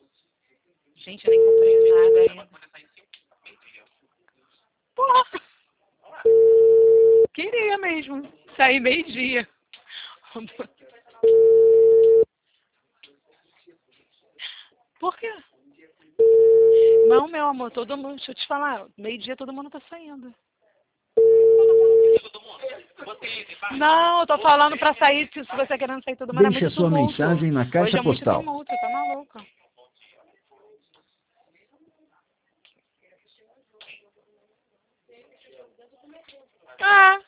Gente, eu nem comprei nada ainda. Porra! Queria mesmo. Sair meio-dia. Por quê? Não, meu amor, todo mundo, deixa eu te falar, meio-dia todo mundo tá saindo. Não, eu tô falando pra sair, se você querendo sair todo mundo, é Deixe a muito sua tumulto. mensagem na Hoje caixa é muito postal. tumulto, tá maluca. Ah,